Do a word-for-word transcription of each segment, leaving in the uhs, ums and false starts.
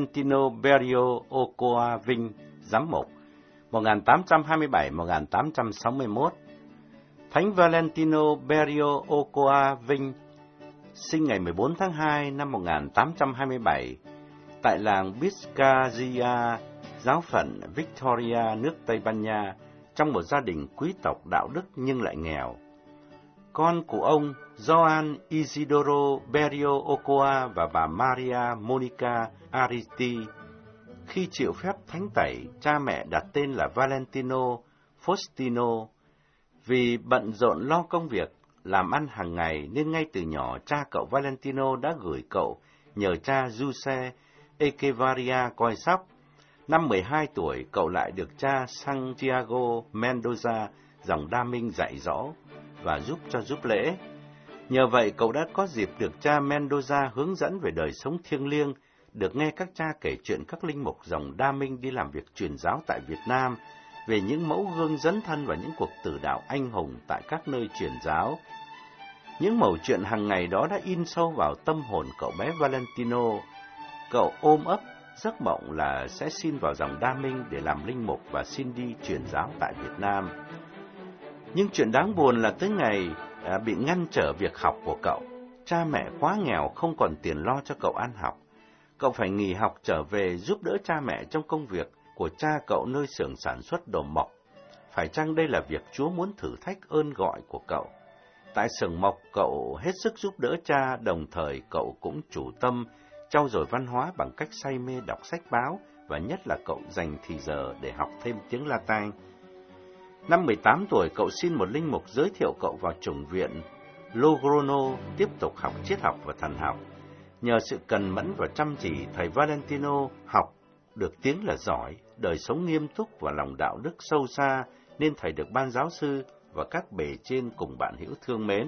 Valentino Berio Ochoa Vinh, giám mục, một nghìn tám trăm hai mươi bảy đến một nghìn tám trăm sáu mươi mốt. Thánh Valentino Berio Ochoa Vinh sinh ngày mười bốn tháng hai năm một nghìn tám trăm hai mươi bảy tại làng Vizcaya, giáo phận Victoria, nước Tây Ban Nha, trong một gia đình quý tộc đạo đức nhưng lại nghèo. Con của ông Joan Isidoro Berio Ochoa và bà Maria Monica Ariti, khi chịu phép thánh tẩy, cha mẹ đặt tên là Valentino Faustino. Vì bận rộn lo công việc, làm ăn hàng ngày nên ngay từ nhỏ cha cậu Valentino đã gửi cậu nhờ cha Giuse Echevarria coi sóc. Năm mười hai tuổi, cậu lại được cha Santiago Mendoza, dòng Đa Minh dạy dỗ và giúp cho giúp lễ. Nhờ vậy, cậu đã có dịp được cha Mendoza hướng dẫn về đời sống thiêng liêng, được nghe các cha kể chuyện các linh mục dòng Đa Minh đi làm việc truyền giáo tại Việt Nam, về những mẫu gương dấn thân và những cuộc tử đạo anh hùng tại các nơi truyền giáo. Những mẩu chuyện hàng ngày đó đã in sâu vào tâm hồn cậu bé Valentino. Cậu ôm ấp giấc mộng là sẽ xin vào dòng Đa Minh để làm linh mục và xin đi truyền giáo tại Việt Nam. Nhưng chuyện đáng buồn là tới ngày à, bị ngăn trở việc học của cậu. Cha mẹ quá nghèo không còn tiền lo cho cậu ăn học. Cậu phải nghỉ học trở về giúp đỡ cha mẹ trong công việc của cha cậu nơi xưởng sản xuất đồ mộc. Phải chăng đây là việc Chúa muốn thử thách ơn gọi của cậu? Tại xưởng mộc, cậu hết sức giúp đỡ cha, đồng thời cậu cũng chủ tâm trau dồi văn hóa bằng cách say mê đọc sách báo, và nhất là cậu dành thì giờ để học thêm tiếng Latin. Năm mười tám tuổi, cậu xin một linh mục giới thiệu cậu vào chủng viện Logrono tiếp tục học triết học và thần học. Nhờ sự cần mẫn và chăm chỉ, thầy Valentino học được tiếng là giỏi, đời sống nghiêm túc và lòng đạo đức sâu xa, nên thầy được ban giáo sư và các bề trên cùng bạn hữu thương mến.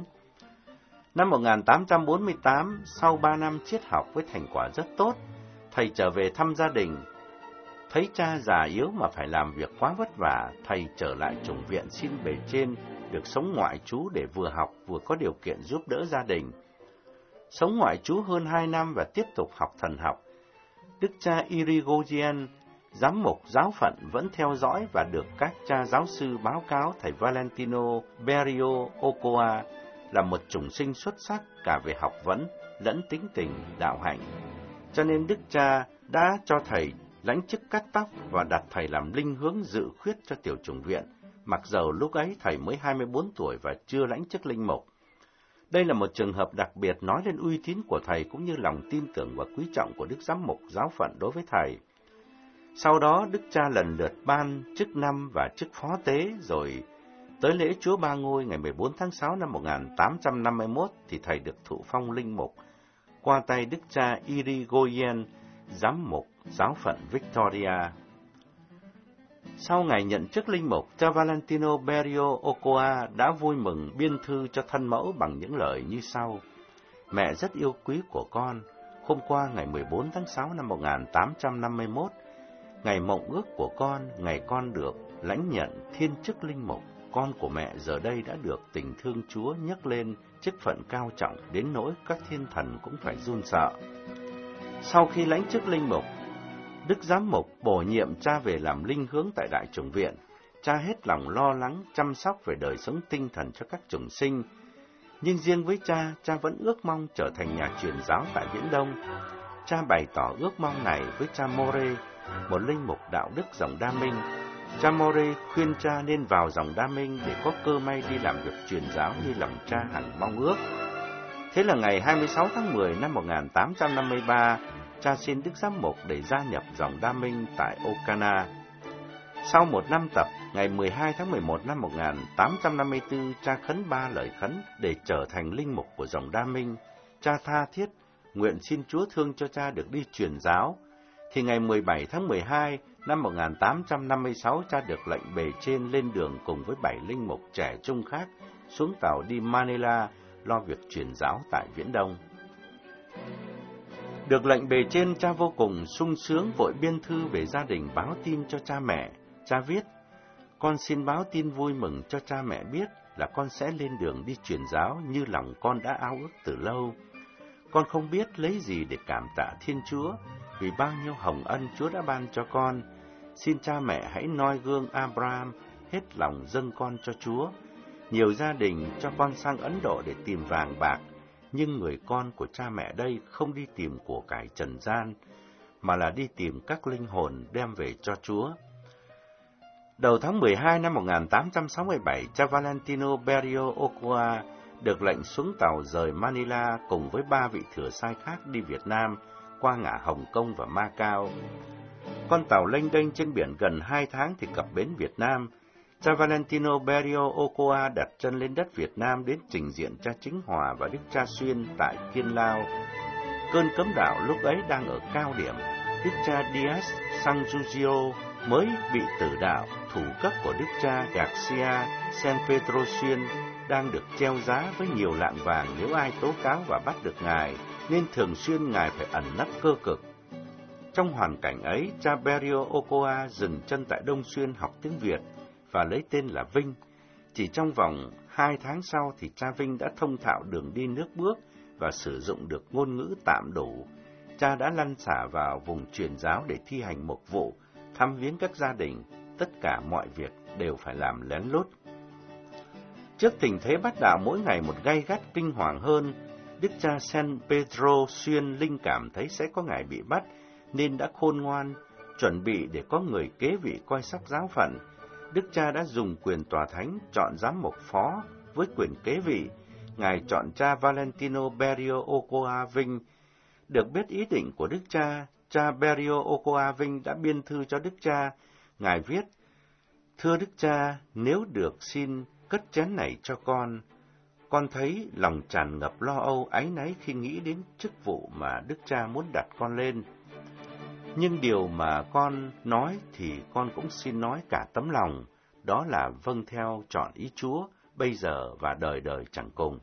Năm một nghìn tám trăm bốn mươi tám, sau ba năm triết học với thành quả rất tốt, thầy trở về thăm gia đình. Thấy cha già yếu mà phải làm việc quá vất vả, thầy trở lại chủng viện xin bề trên được sống ngoại trú để vừa học vừa có điều kiện giúp đỡ gia đình. Sống ngoại trú hơn hai năm và tiếp tục học thần học. Đức cha Irigoyen, giám mục giáo phận vẫn theo dõi và được các cha giáo sư báo cáo thầy Valentino Berio Ochoa là một chủng sinh xuất sắc cả về học vấn lẫn tính tình đạo hạnh. Cho nên Đức cha đã cho thầy lãnh chức cắt tóc và đặt thầy làm linh hướng dự khuyết cho tiểu chủng viện, mặc dầu lúc ấy thầy mới hai mươi bốn tuổi và chưa lãnh chức linh mục. Đây là một trường hợp đặc biệt nói lên uy tín của thầy cũng như lòng tin tưởng và quý trọng của Đức Giám mục giáo phận đối với thầy. Sau đó, Đức cha lần lượt ban chức năm và chức phó tế, rồi tới lễ Chúa Ba Ngôi ngày mười bốn tháng sáu năm một nghìn tám trăm năm mươi mốt thì thầy được thụ phong linh mục qua tay Đức cha Irigoyen, giám mục giáo phận Victoria. Sau ngày nhận chức linh mục, cha Valentino Berio Ochoa đã vui mừng biên thư cho thân mẫu bằng những lời như sau: Mẹ rất yêu quý của con, hôm qua ngày mười bốn tháng sáu năm một nghìn tám trăm năm mươi mốt, ngày mộng ước của con, ngày con được lãnh nhận thiên chức linh mục, con của mẹ giờ đây đã được tình thương Chúa nhấc lên chức phận cao trọng đến nỗi các thiên thần cũng phải run sợ. Sau khi lãnh chức linh mục, Đức Giám mục bổ nhiệm cha về làm linh hướng tại Đại chủng viện. Cha hết lòng lo lắng, chăm sóc về đời sống tinh thần cho các chủng sinh. Nhưng riêng với cha, cha vẫn ước mong trở thành nhà truyền giáo tại Viễn Đông. Cha bày tỏ ước mong này với cha More, một linh mục đạo đức dòng Đa Minh. Cha More khuyên cha nên vào dòng Đa Minh để có cơ may đi làm việc truyền giáo như lòng cha hằng mong ước. Thế là ngày hai mươi sáu tháng mười năm một nghìn tám trăm năm mươi ba, cha xin Đức Giám mục để gia nhập dòng Đa Minh tại Ocana. Sau một năm tập, ngày mười hai tháng mười một năm một nghìn tám trăm năm mươi tư, cha khấn ba lời khấn để trở thành linh mục của dòng Đa Minh. Cha tha thiết nguyện xin Chúa thương cho cha được đi truyền giáo. Thì ngày mười bảy tháng mười hai năm một nghìn tám trăm năm mươi sáu, cha được lệnh bề trên lên đường cùng với bảy linh mục trẻ trung khác xuống tàu đi Manila lo việc truyền giáo tại Viễn Đông. Được lệnh bề trên, cha vô cùng sung sướng vội biên thư về gia đình báo tin cho cha mẹ. Cha viết: Con xin báo tin vui mừng cho cha mẹ biết là con sẽ lên đường đi truyền giáo như lòng con đã ao ước từ lâu. Con không biết lấy gì để cảm tạ Thiên Chúa vì bao nhiêu hồng ân Chúa đã ban cho con. Xin cha mẹ hãy noi gương Abraham, hết lòng dâng con cho Chúa. Nhiều gia đình cho con sang Ấn Độ để tìm vàng bạc, nhưng người con của cha mẹ đây không đi tìm của cải trần gian, mà là đi tìm các linh hồn đem về cho Chúa. Đầu tháng mười hai năm một nghìn tám trăm sáu mươi bảy, cha Valentino Berrio Ochoa được lệnh xuống tàu rời Manila cùng với ba vị thừa sai khác đi Việt Nam qua ngã Hồng Kông và Macau. Con tàu lênh đênh trên biển gần hai tháng thì cập bến Việt Nam. Cha Valentino Berrio Ochoa đặt chân lên đất Việt Nam đến trình diện cha Chính Hòa và Đức cha Xuyên tại Kiên Lao. Cơn cấm đạo lúc ấy đang ở cao điểm. Đức cha Diaz San Giorgio mới bị tử đạo, thủ cấp của Đức cha Garcia San Pedro Xuyên đang được treo giá với nhiều lạng vàng nếu ai tố cáo và bắt được ngài, nên thường xuyên ngài phải ẩn nấp cơ cực. Trong hoàn cảnh ấy, cha Berrio Ochoa dừng chân tại Đông Xuyên học tiếng Việt và lấy tên là Vinh. Chỉ trong vòng hai tháng sau thì cha Vinh đã thông thạo đường đi nước bước và sử dụng được ngôn ngữ tạm đủ. Cha đã lăn xả vào vùng truyền giáo để thi hành mục vụ, thăm viếng các gia đình, tất cả mọi việc đều phải làm lén lút. Trước tình thế bắt đạo mỗi ngày một gay gắt kinh hoàng hơn, Đức cha San Pedro Xuyên linh cảm thấy sẽ có ngày bị bắt, nên đã khôn ngoan, chuẩn bị để có người kế vị coi sóc giáo phận. Đức cha đã dùng quyền tòa thánh chọn giám mục phó với quyền kế vị. Ngài chọn cha Valentino Berrio Ochoa Vinh. Được biết ý định của Đức cha, cha Berrio Ochoa Vinh đã biên thư cho Đức cha. Ngài viết: Thưa Đức cha, nếu được xin cất chén này cho con. Con thấy lòng tràn ngập lo âu áy náy khi nghĩ đến chức vụ mà Đức cha muốn đặt con lên. Nhưng điều mà con nói thì con cũng xin nói cả tấm lòng, đó là vâng theo chọn ý Chúa, bây giờ và đời đời chẳng cùng.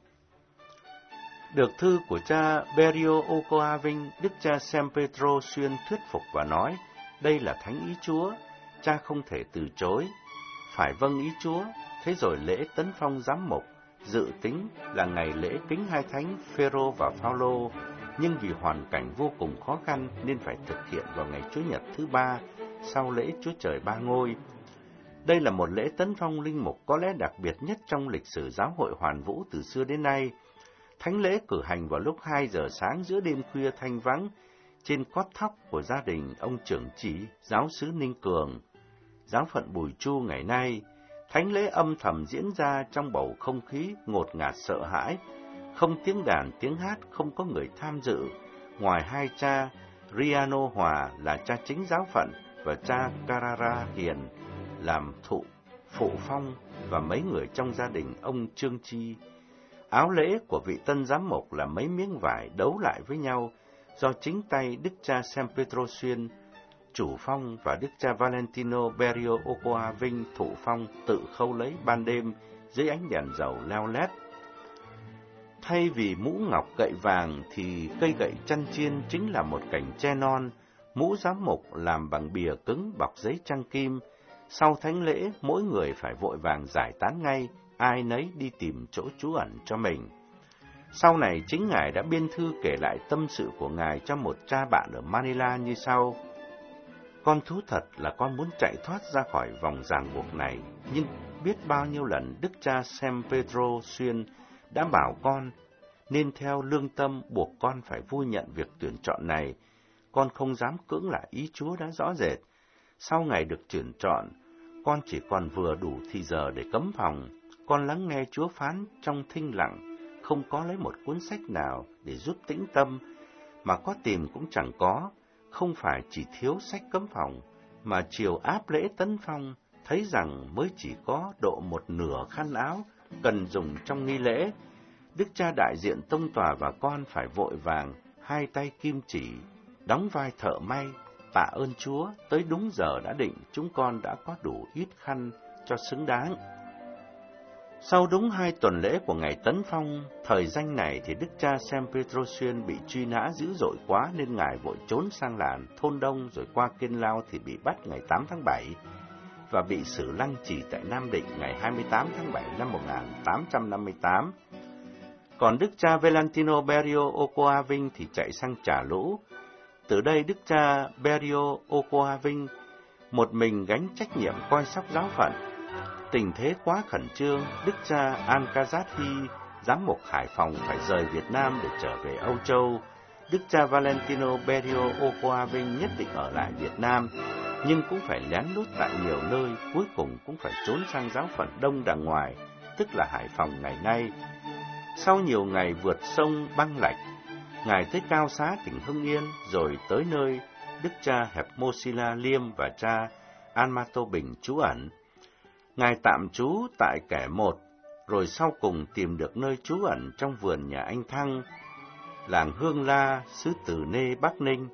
Được thư của cha Berrio Ochoa Vinh, Đức cha San Pedro Xuyên thuyết phục và nói, đây là thánh ý Chúa, cha không thể từ chối, phải vâng ý Chúa. Thế rồi lễ tấn phong giám mục dự tính là ngày lễ kính hai thánh Phêrô và Phaolô, nhưng vì hoàn cảnh vô cùng khó khăn nên phải thực hiện vào ngày Chủ nhật thứ ba sau lễ Chúa Trời Ba Ngôi. Đây là một lễ tấn phong linh mục có lẽ đặc biệt nhất trong lịch sử giáo hội Hoàn Vũ từ xưa đến nay. Thánh lễ cử hành vào lúc hai giờ sáng giữa đêm khuya thanh vắng trên cót thóc của gia đình ông trưởng chỉ giáo xứ Ninh Cường, giáo phận Bùi Chu ngày nay. Thánh lễ âm thầm diễn ra trong bầu không khí ngột ngạt sợ hãi, không tiếng đàn tiếng hát, không có người tham dự, ngoài hai cha Riano Hòa là cha chính giáo phận và cha Carara Hiền làm thụ phụ phong và mấy người trong gia đình ông Trương Chi. Áo lễ của vị tân giám mục là mấy miếng vải đấu lại với nhau do chính tay Đức cha San Pedro Xuyên chủ phong và Đức cha Valentino Berrio Ochoa Vinh thụ phong tự khâu lấy ban đêm dưới ánh đèn dầu leo lét. Thay vì mũ ngọc gậy vàng thì cây gậy chăn chiên chính là một cành tre non, mũ giám mục làm bằng bìa cứng bọc giấy trăng kim. Sau thánh lễ, mỗi người phải vội vàng giải tán ngay, ai nấy đi tìm chỗ trú ẩn cho mình. Sau này, chính Ngài đã biên thư kể lại tâm sự của Ngài cho một cha bạn ở Manila như sau. Con thú thật là con muốn chạy thoát ra khỏi vòng ràng buộc này, nhưng biết bao nhiêu lần Đức cha San Pedro Xuyên đã bảo con nên theo lương tâm buộc con phải vui nhận việc tuyển chọn này. Con không dám cưỡng lại ý Chúa đã rõ rệt. Sau ngày được tuyển chọn, con chỉ còn vừa đủ thì giờ để cấm phòng. Con lắng nghe Chúa phán trong thinh lặng, không có lấy một cuốn sách nào để giúp tĩnh tâm, mà có tìm cũng chẳng có. Không phải chỉ thiếu sách cấm phòng, mà chiều áp lễ tấn phong, thấy rằng mới chỉ có độ một nửa khăn áo cần dùng trong nghi lễ. Đức cha đại diện tông tòa và con phải vội vàng, hai tay kim chỉ, đóng vai thợ may, tạ ơn Chúa, tới đúng giờ đã định chúng con đã có đủ ít khăn cho xứng đáng. Sau đúng hai tuần lễ của ngày tấn phong, thời danh này thì Đức cha San Pedro Xuyên bị truy nã dữ dội quá nên Ngài vội trốn sang làng Thôn Đông rồi qua Kiên Lao thì bị bắt ngày tám tháng bảy và bị xử lăng trì tại Nam Định ngày hai mươi tám tháng bảy năm một nghìn tám trăm năm mươi tám. Còn đức cha Valentino Berio Ochoa Vinh thì chạy sang trả lũ. Từ đây đức cha Berio Ochoa Vinh một mình gánh trách nhiệm coi sóc giáo phận. Tình thế quá khẩn trương, đức cha Ankazat giám mục Hải Phòng phải rời Việt Nam để trở về Âu Châu. Đức cha Valentino Berio Ochoa Vinh nhất định ở lại Việt Nam, nhưng cũng phải lén lút tại nhiều nơi, cuối cùng cũng phải trốn sang giáo phận Đông Đàng Ngoài, tức là Hải Phòng ngày nay. Sau nhiều ngày vượt sông băng lạch, Ngài tới Cao Xá tỉnh Hưng Yên, rồi tới nơi đức cha Hẹp Mô Si La Liêm và cha An Ma Tô Bình trú ẩn. Ngài tạm trú tại Kẻ Một, rồi sau cùng tìm được nơi trú ẩn trong vườn nhà anh Thăng, làng Hương La, xứ Từ Nê, Bắc Ninh.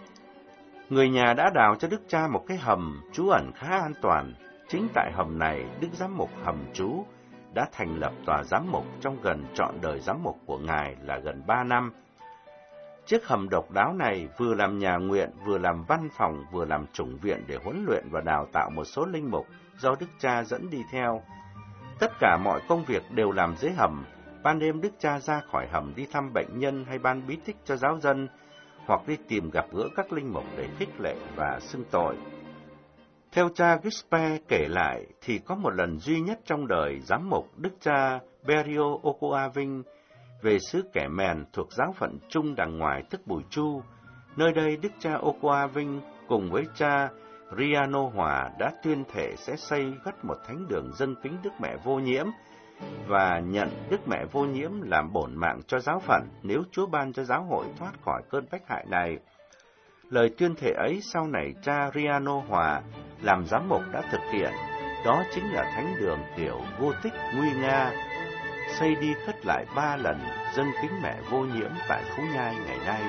Người nhà đã đào cho đức cha một cái hầm trú ẩn khá an toàn. Chính tại hầm này, đức giám mục hầm trú đã thành lập tòa giám mục trong gần trọn đời giám mục của Ngài là gần ba năm. Chiếc hầm độc đáo này vừa làm nhà nguyện, vừa làm văn phòng, vừa làm chủng viện để huấn luyện và đào tạo một số linh mục do đức cha dẫn đi theo. Tất cả mọi công việc đều làm dưới hầm. Ban đêm đức cha ra khỏi hầm đi thăm bệnh nhân hay ban bí tích cho giáo dân, hoặc đi tìm gặp gỡ các linh mục để khích lệ và xưng tội. Theo cha Gispe kể lại thì có một lần duy nhất trong đời giám mục đức cha Berio Ochoa Vinh về xứ Kẻ Mèn thuộc giáo phận Trung Đàng Ngoài tức Bùi Chu. Nơi đây đức cha Ochoa Vinh cùng với cha Riano Hòa đã tuyên thệ sẽ xây cất một thánh đường dâng kính Đức Mẹ Vô Nhiễm và nhận Đức Mẹ Vô Nhiễm làm bổn mạng cho giáo phận nếu Chúa ban cho giáo hội thoát khỏi cơn bách hại này. Lời tuyên thệ ấy sau này cha Riano Hòa làm giám mục đã thực hiện, đó chính là thánh đường kiểu Gothic nguy nga, xây đi cất lại ba lần dâng kính Mẹ Vô Nhiễm tại Phú Nhai ngày nay.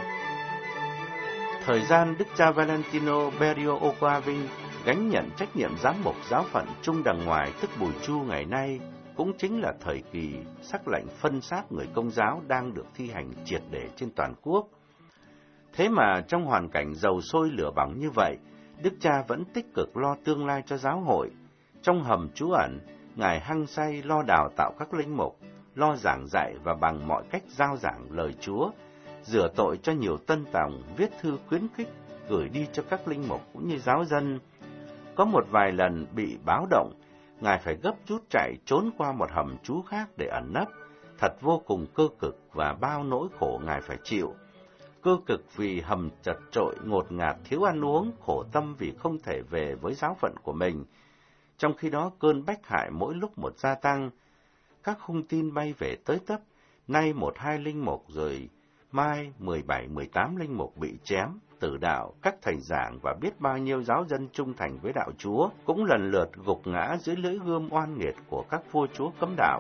Thời gian đức cha Valentino Berio Ochoa Vinh gánh nhận trách nhiệm giám mục giáo phận Trung Đàng Ngoài tức Bùi Chu ngày nay cũng chính là thời kỳ sắc lệnh phân xác người Công giáo đang được thi hành triệt để trên toàn quốc. Thế mà trong hoàn cảnh dầu sôi lửa bỏng như vậy, đức cha vẫn tích cực lo tương lai cho giáo hội. Trong hầm trú ẩn, Ngài hăng say lo đào tạo các linh mục, lo giảng dạy và bằng mọi cách rao giảng lời Chúa, rửa tội cho nhiều tân tòng, viết thư khuyến khích, gửi đi cho các linh mục cũng như giáo dân. Có một vài lần bị báo động, Ngài phải gấp rút chạy trốn qua một hầm trú khác để ẩn nấp, thật vô cùng cơ cực và bao nỗi khổ Ngài phải chịu. Cơ cực vì hầm chật trội, ngột ngạt, thiếu ăn uống, khổ tâm vì không thể về với giáo phận của mình. Trong khi đó cơn bách hại mỗi lúc một gia tăng, các hung tin bay về tới tấp, nay một hai linh mục rồi mai mười bảy mười tám linh mục bị chém, tử đạo, các thầy giảng và biết bao nhiêu giáo dân trung thành với đạo Chúa cũng lần lượt gục ngã dưới lưỡi gươm oan nghiệt của các vua chúa cấm đạo.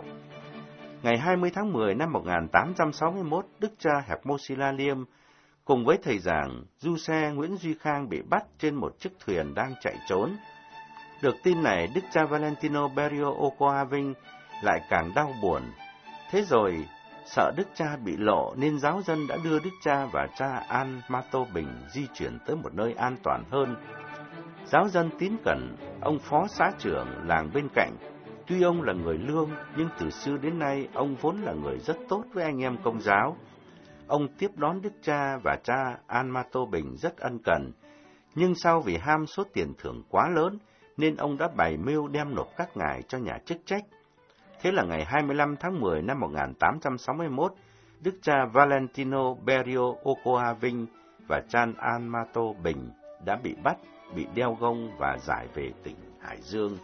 Ngày hai mươi tháng mười năm một nghìn tám trăm sáu mươi mốt, đức cha Hẹp Mô Si La Liêm cùng với thầy giảng du xe Nguyễn Duy Khang bị bắt trên một chiếc thuyền đang chạy trốn. Được tin này, đức cha Valentino Berio Ochoa Vinh lại càng đau buồn. Thế rồi, sợ đức cha bị lộ nên giáo dân đã đưa đức cha và cha An Ma Tô Bình di chuyển tới một nơi an toàn hơn. Giáo dân tín cẩn, ông phó xã trưởng làng bên cạnh, tuy ông là người lương nhưng từ xưa đến nay ông vốn là người rất tốt với anh em Công giáo. Ông tiếp đón đức cha và cha An Ma Tô Bình rất ân cần, nhưng sau vì ham số tiền thưởng quá lớn nên ông đã bày mưu đem nộp các ngài cho nhà chức trách. Thế là ngày hai mươi lăm tháng mười năm một nghìn tám trăm sáu mươi mốt, đức cha Valentino Berio Ochoa Vinh và cha An Ma Tô Bình đã bị bắt, bị đeo gông và giải về tỉnh Hải Dương.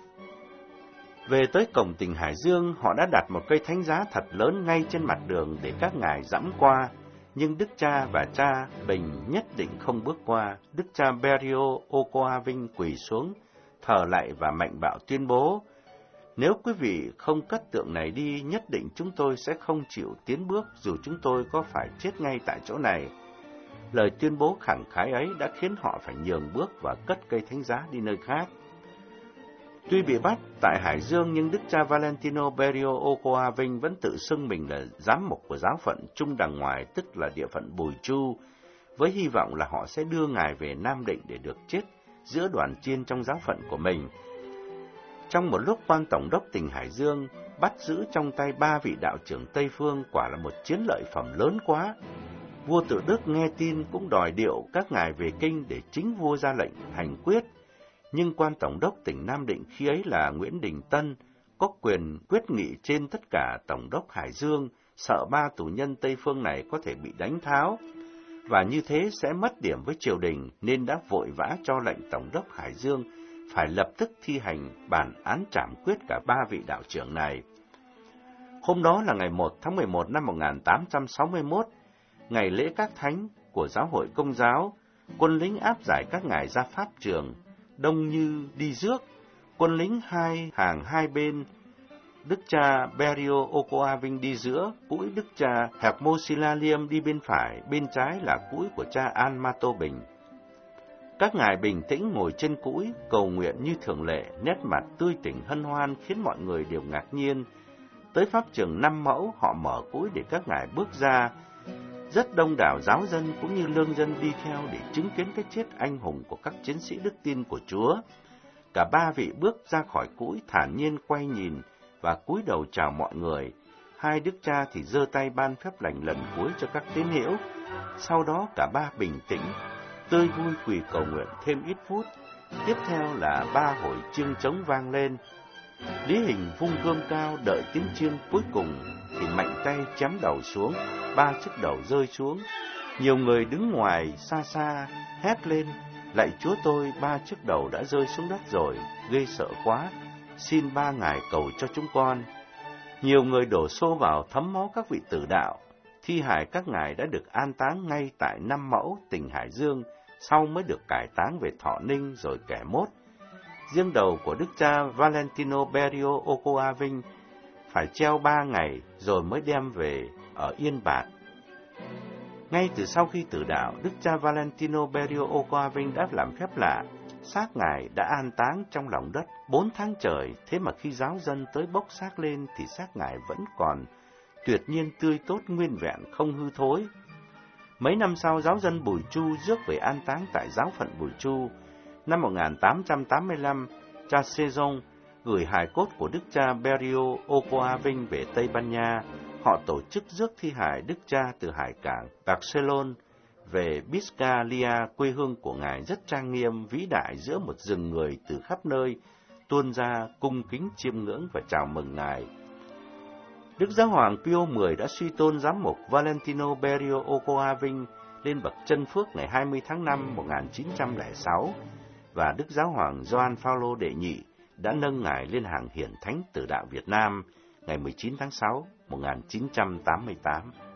Về tới cổng tỉnh Hải Dương, họ đã đặt một cây thánh giá thật lớn ngay trên mặt đường để các ngài dẫm qua, nhưng đức cha và cha Bình nhất định không bước qua. Đức cha Berio Ochoa Vinh quỳ xuống, thờ lạy và mạnh bạo tuyên bố: nếu quý vị không cất tượng này đi, nhất định chúng tôi sẽ không chịu tiến bước dù chúng tôi có phải chết ngay tại chỗ này. Lời tuyên bố khẳng khái ấy đã khiến họ phải nhường bước và cất cây thánh giá đi nơi khác. Tuy bị bắt tại Hải Dương nhưng đức cha Valentino Berio Ochoa Vinh vẫn tự xưng mình là giám mục của giáo phận Trung Đàng Ngoài, tức là địa phận Bùi Chu, với hy vọng là họ sẽ đưa ngài về Nam Định để được chết giữa đoàn chiên trong giáo phận của mình. Trong một lúc quan tổng đốc tỉnh Hải Dương bắt giữ trong tay ba vị đạo trưởng Tây Phương quả là một chiến lợi phẩm lớn quá. Vua Tự Đức nghe tin cũng đòi điệu các ngài về kinh để chính vua ra lệnh hành quyết. Nhưng quan tổng đốc tỉnh Nam Định khi ấy là Nguyễn Đình Tân có quyền quyết nghị trên tất cả tổng đốc Hải Dương, sợ ba tù nhân Tây Phương này có thể bị đánh tháo, và như thế sẽ mất điểm với triều đình, nên đã vội vã cho lệnh tổng đốc Hải Dương phải lập tức thi hành bản án trảm quyết cả ba vị đạo trưởng này. Hôm đó là ngày một tháng mười một năm một nghìn tám trăm sáu mươi mốt, ngày lễ các thánh của giáo hội Công giáo. Quân lính áp giải các ngài ra pháp trường, đông như đi rước. Quân lính hai hàng hai bên, đức cha Berio Ochoa Vinh đi giữa, cũi đức cha Hermosilla Liêm đi bên phải, bên trái là cũi của cha An Ma Tô Bình. Các ngài bình tĩnh ngồi trên cũi, cầu nguyện như thường lệ, nét mặt tươi tỉnh hân hoan khiến mọi người đều ngạc nhiên. Tới pháp trường Năm Mẫu, họ mở cũi để các ngài bước ra. Rất đông đảo giáo dân cũng như lương dân đi theo để chứng kiến cái chết anh hùng của các chiến sĩ đức tin của Chúa. Cả ba vị bước ra khỏi cũi thản nhiên quay nhìn và cúi đầu chào mọi người. Hai đức cha thì giơ tay ban phép lành lần cuối cho các tín hữu. Sau đó cả ba bình tĩnh, tươi vui quỳ cầu nguyện thêm ít phút. Tiếp theo là ba hồi chiêng trống vang lên. Lý Hình vung gươm cao đợi tiếng chiêng cuối cùng thì mạnh tay chém đầu xuống, ba chiếc đầu rơi xuống. Nhiều người đứng ngoài xa xa hét lên: "Lạy Chúa tôi, ba chiếc đầu đã rơi xuống đất rồi, ghê sợ quá, xin ba ngài cầu cho chúng con." Nhiều người đổ xô vào thấm máu các vị tử đạo. Thi hài các ngài đã được an táng ngay tại Năm Mẫu, tỉnh Hải Dương, sau mới được cải táng về Thọ Ninh rồi Kẻ Mốt. Riêng đầu của đức cha Valentino Berio Ochoa Vinh phải treo ba ngày rồi mới đem về ở Yên Bạc. Ngay từ sau khi tử đạo, đức cha Valentino Berio Ochoa Vinh đã làm phép lạ. Xác ngài đã an táng trong lòng đất bốn tháng trời, thế mà khi giáo dân tới bốc xác lên thì xác ngài vẫn còn tuyệt nhiên tươi tốt nguyên vẹn, không hư thối. Mấy năm sau, giáo dân Bùi Chu rước về an táng tại giáo phận Bùi Chu. Năm một nghìn tám trăm tám mươi lăm, cha Sejong gửi hài cốt của đức cha Berio Ochoa Vinh về Tây Ban Nha. Họ tổ chức rước thi hài đức cha từ hải cảng Barcelona về Biscaya, quê hương của ngài rất trang nghiêm, vĩ đại, giữa một rừng người từ khắp nơi tuôn ra cung kính chiêm ngưỡng và chào mừng ngài. Đức Giáo hoàng Pio mười đã suy tôn giám mục Valentino Berio Ochoa Vinh lên bậc chân phước ngày hai mươi tháng năm một nghìn chín trăm lẻ sáu, và Đức Giáo hoàng Gioan Phaolô đệ nhị đã nâng ngài lên hàng hiển thánh tử đạo Việt Nam ngày mười chín tháng sáu một nghìn chín trăm tám mươi tám.